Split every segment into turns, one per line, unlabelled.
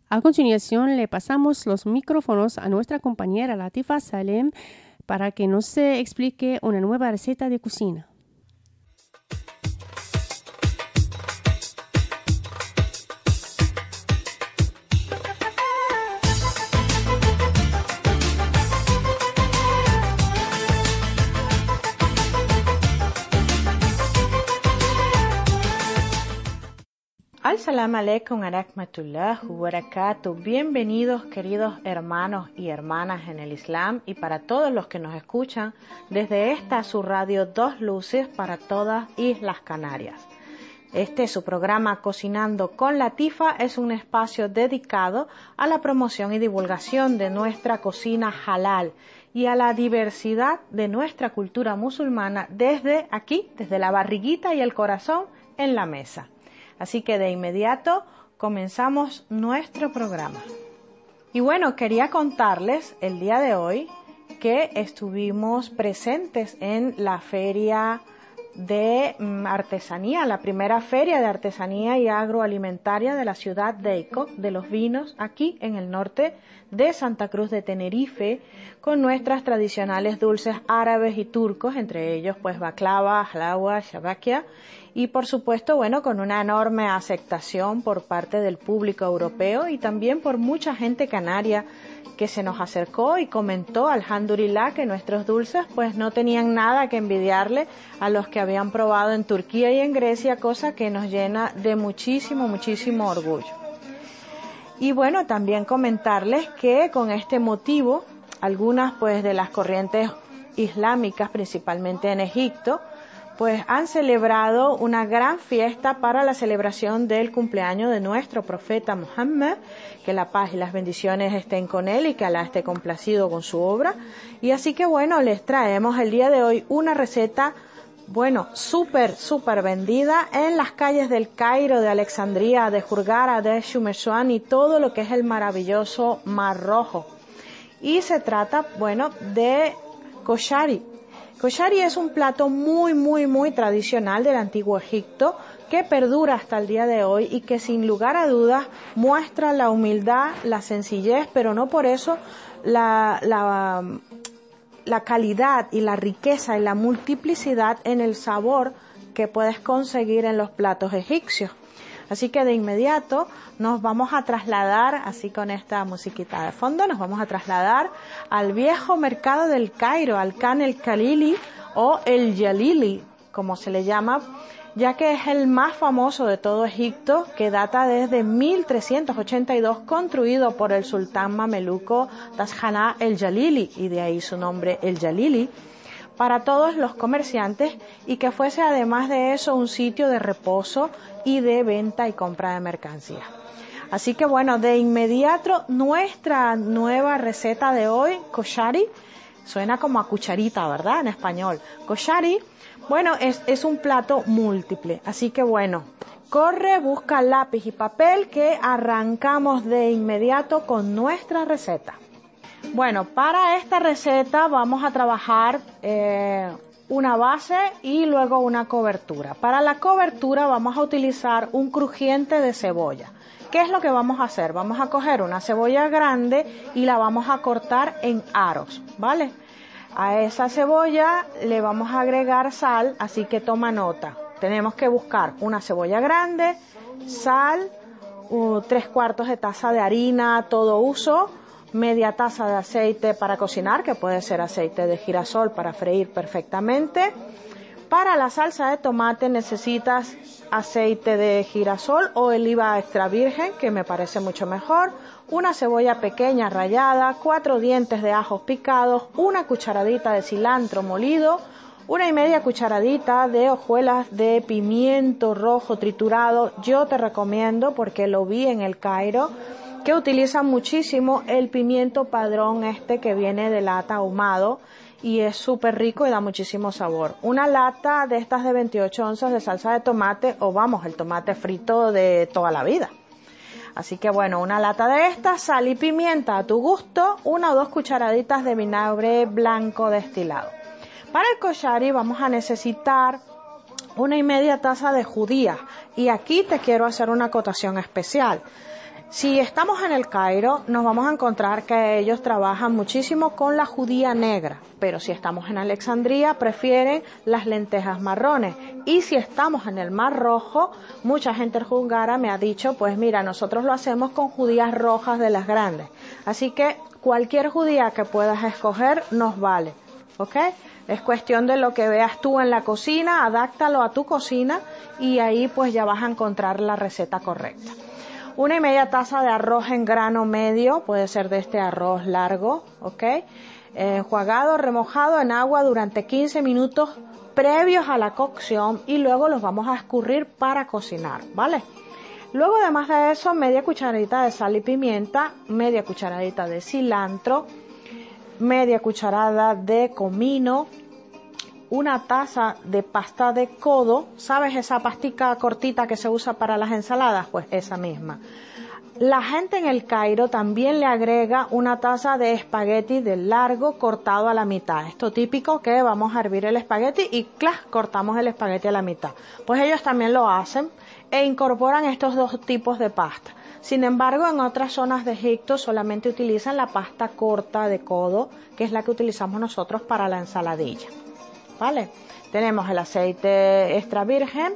A continuación, le pasamos los micrófonos a nuestra compañera Latifa Salem para que nos explique una nueva receta de cocina.
As-salamu alaykum wa rahmatullahi wa barakatuh. Bienvenidos, queridos hermanos y hermanas en el Islam, y para todos los que nos escuchan desde esta su radio Dos Luces para todas Islas Canarias. Su programa Cocinando con Latifa es un espacio dedicado a la promoción y divulgación de nuestra cocina halal y a la diversidad de nuestra cultura musulmana desde aquí, desde la barriguita y el corazón en la mesa. Así que de inmediato comenzamos nuestro programa. Y bueno, quería contarles el día de hoy que estuvimos presentes en la feria de artesanía, la primera feria de artesanía y agroalimentaria de la ciudad de Icod, de los vinos, aquí en el norte de Santa Cruz de Tenerife, con nuestras tradicionales dulces árabes y turcos, entre ellos pues baklava, halawa, shabakia, y por supuesto, bueno, con una enorme aceptación por parte del público europeo y también por mucha gente canaria que se nos acercó y comentó, alhamdulillah, que nuestros dulces pues no tenían nada que envidiarle a los que habían probado en Turquía y en Grecia, cosa que nos llena de muchísimo orgullo. Y bueno, también comentarles que con este motivo, algunas pues de las corrientes islámicas, principalmente en Egipto, pues han celebrado una gran fiesta para la celebración del cumpleaños de nuestro profeta Muhammad, que la paz y las bendiciones estén con él y que Alá esté complacido con su obra. Y así que bueno, les traemos el día de hoy una receta, bueno, súper vendida en las calles del Cairo, de Alejandría, de Hurghada, de Umm Eshwan y todo lo que es el maravilloso Mar Rojo. Y se trata, bueno, de koshari. Koshari es un plato muy tradicional del antiguo Egipto que perdura hasta el día de hoy y que sin lugar a dudas muestra la humildad, la sencillez, pero no por eso la calidad y la riqueza y la multiplicidad en el sabor que puedes conseguir en los platos egipcios. Así que de inmediato nos vamos a trasladar, así con esta musiquita de fondo, nos vamos a trasladar al viejo mercado del Cairo, al Khan el Khalili o el Jalili, como se le llama, ya que es el más famoso de todo Egipto, que data desde 1382, construido por el sultán mameluco Tasjana el Jalili, y de ahí su nombre el Jalili, para todos los comerciantes, y que fuese además de eso un sitio de reposo y de venta y compra de mercancías. Así que bueno, de inmediato nuestra nueva receta de hoy, koshari, suena como a cucharita, ¿verdad? En español. Koshari, bueno, es un plato múltiple, así que bueno, corre, busca lápiz y papel que arrancamos de inmediato con nuestra receta. Bueno, para esta receta vamos a trabajar una base y luego una cobertura. Para la cobertura vamos a utilizar un crujiente de cebolla. ¿Qué es lo que vamos a hacer? Vamos a coger una cebolla grande y la vamos a cortar en aros, ¿vale? A esa cebolla le vamos a agregar sal, así que toma nota. Tenemos que buscar una cebolla grande, sal, 3/4 de taza de harina, todo uso, media taza de aceite para cocinar, que puede ser aceite de girasol para freír perfectamente. Para la salsa de tomate necesitas aceite de girasol o oliva extra virgen, que me parece mucho mejor, una cebolla pequeña rallada, 4 dientes de ajos picados, una cucharadita de cilantro molido, 1,5 cucharadita de hojuelas de pimiento rojo triturado. Yo te recomiendo, porque lo vi en el Cairo, que utilizan muchísimo el pimiento padrón que viene de lata ahumado y es súper rico y da muchísimo sabor. Una lata de estas de 28 onzas de salsa de tomate, o vamos, el tomate frito de toda la vida. Así que bueno, una lata de estas, sal y pimienta a tu gusto, 1 o 2 cucharaditas de vinagre blanco destilado. Para el koshari vamos a necesitar 1,5 taza de judías, y aquí te quiero hacer una acotación especial. Si estamos en el Cairo, nos vamos a encontrar que ellos trabajan muchísimo con la judía negra, pero si estamos en Alejandría, prefieren las lentejas marrones. Y si estamos en el Mar Rojo, mucha gente húngara me ha dicho, pues mira, nosotros lo hacemos con judías rojas de las grandes. Así que cualquier judía que puedas escoger nos vale, ¿ok? Es cuestión de lo que veas tú en la cocina, adáptalo a tu cocina y ahí pues ya vas a encontrar la receta correcta. 1,5 taza de arroz en grano medio, puede ser de este arroz largo, ¿ok? Enjuagado, remojado en agua durante 15 minutos previos a la cocción y luego los vamos a escurrir para cocinar, ¿vale? Luego, además de eso, media cucharadita de sal y pimienta, media cucharadita de cilantro, media cucharada de comino, 1 taza de pasta de codo, ¿sabes esa pastica cortita que se usa para las ensaladas? Pues esa misma. La gente en el Cairo también le agrega 1 taza de espagueti de largo cortado a la mitad. Esto típico que vamos a hervir el espagueti y ¡clac!, cortamos el espagueti a la mitad. Pues ellos también lo hacen e incorporan estos dos tipos de pasta. Sin embargo, en otras zonas de Egipto solamente utilizan la pasta corta de codo, que es la que utilizamos nosotros para la ensaladilla. ¿Vale? Tenemos el aceite extra virgen,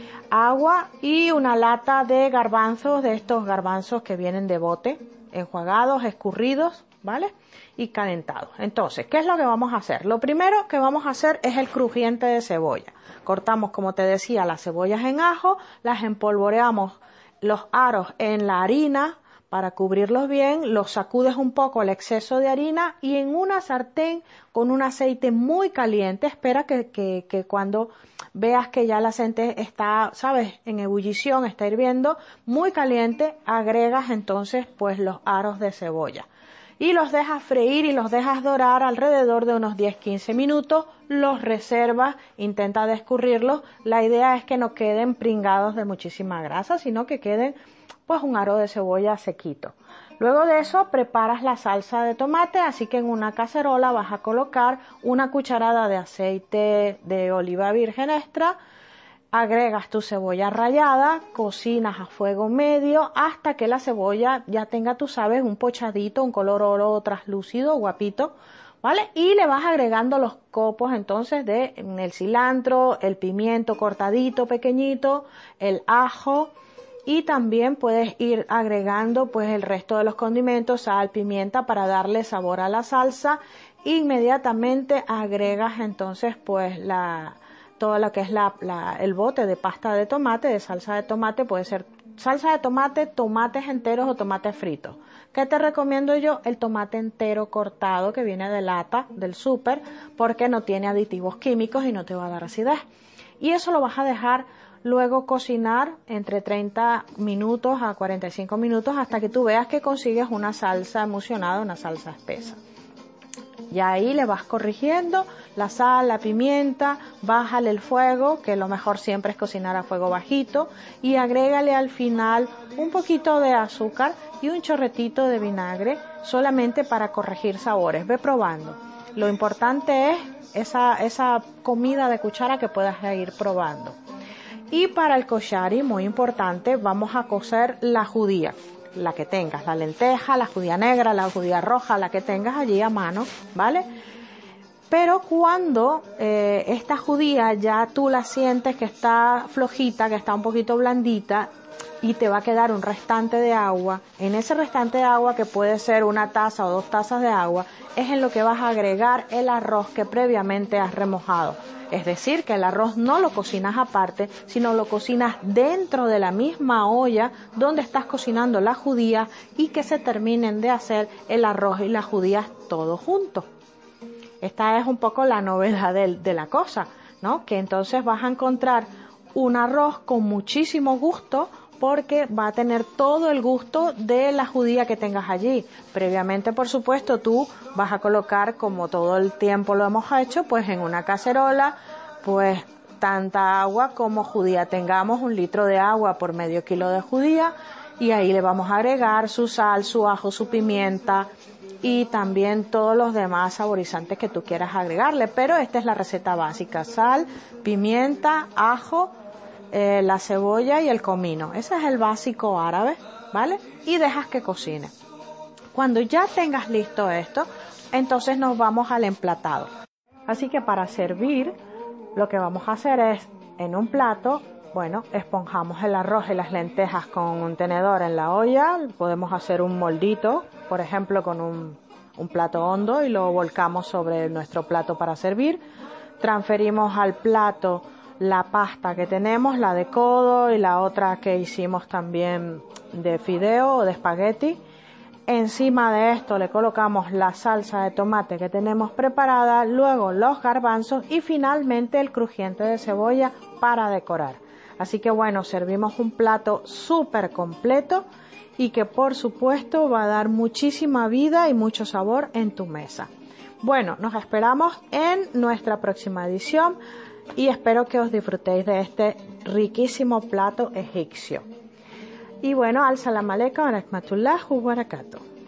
agua y una lata de garbanzos, de estos garbanzos que vienen de bote, enjuagados, escurridos, ¿vale? Y calentados. Entonces, ¿qué es lo que vamos a hacer? Lo primero que vamos a hacer es el crujiente de cebolla. Cortamos, como te decía, las cebollas en ajo, las empolvoreamos los aros en la harina para cubrirlos bien, los sacudes un poco el exceso de harina y en una sartén con un aceite muy caliente, espera que cuando veas que ya el aceite está, ¿sabes?, en ebullición, está hirviendo, muy caliente, agregas entonces pues los aros de cebolla. Y los dejas freír y los dejas dorar alrededor de unos 10-15 minutos, los reservas, intenta de escurrirlos, la idea es que no queden pringados de muchísima grasa, sino que queden pues un aro de cebolla sequito. Luego de eso preparas la salsa de tomate, así que en una cacerola vas a colocar 1 cucharada de aceite de oliva virgen extra, agregas tu cebolla rallada, cocinas a fuego medio hasta que la cebolla ya tenga, tú sabes, un pochadito, un color oro traslúcido, guapito, ¿vale? Y le vas agregando los copos entonces de el cilantro, el pimiento cortadito pequeñito, el ajo. Y también puedes ir agregando pues el resto de los condimentos, sal, pimienta para darle sabor a la salsa. Inmediatamente agregas entonces pues todo lo que es el bote de pasta de tomate, de salsa de tomate, puede ser salsa de tomate, tomates enteros o tomates fritos. ¿Qué te recomiendo yo? El tomate entero cortado que viene de lata del súper porque no tiene aditivos químicos y no te va a dar acidez. Y eso lo vas a dejar luego cocinar entre 30 minutos a 45 minutos hasta que tú veas que consigues una salsa emulsionada, una salsa espesa. Y ahí le vas corrigiendo la sal, la pimienta, bájale el fuego, que lo mejor siempre es cocinar a fuego bajito, y agrégale al final un poquito de azúcar y un chorretito de vinagre solamente para corregir sabores. Ve probando. Lo importante es esa comida de cuchara que puedas ir probando. Y para el koshari, muy importante, vamos a cocer la judía, la que tengas, la lenteja, la judía negra, la judía roja, la que tengas allí a mano, ¿vale? Pero cuando esta judía ya tú la sientes que está flojita, que está un poquito blandita y te va a quedar un restante de agua, en ese restante de agua, que puede ser 1 taza o 2 tazas de agua, es en lo que vas a agregar el arroz que previamente has remojado. Es decir, que el arroz no lo cocinas aparte, sino lo cocinas dentro de la misma olla donde estás cocinando la judía y que se terminen de hacer el arroz y las judías todos juntos. Esta es un poco la novedad de la cosa, ¿no? Que entonces vas a encontrar un arroz con muchísimo gusto porque va a tener todo el gusto de la judía que tengas allí. Previamente, por supuesto, tú vas a colocar, como todo el tiempo lo hemos hecho, pues en una cacerola, pues tanta agua como judía tengamos, 1 litro de agua por medio kilo de judía, y ahí le vamos a agregar su sal, su ajo, su pimienta y también todos los demás saborizantes que tú quieras agregarle, pero esta es la receta básica: sal, pimienta, ajo, la cebolla y el comino. Ese es el básico árabe, ¿vale? Y dejas que cocine. Cuando ya tengas listo esto, entonces nos vamos al emplatado. Así que para servir, lo que vamos a hacer es, en un plato, bueno, esponjamos el arroz y las lentejas con un tenedor en la olla. Podemos hacer un moldito, por ejemplo, con un plato hondo y lo volcamos sobre nuestro plato para servir. Transferimos al plato la pasta que tenemos, la de codo y la otra que hicimos también de fideo o de espagueti. Encima de esto le colocamos la salsa de tomate que tenemos preparada, luego los garbanzos y finalmente el crujiente de cebolla para decorar. Así que bueno, servimos un plato súper completo y que por supuesto va a dar muchísima vida y mucho sabor en tu mesa. Bueno, nos esperamos en nuestra próxima edición y espero que os disfrutéis de este riquísimo plato egipcio. Y bueno, al salam aleikum wa rahmatullahi wa barakatuh.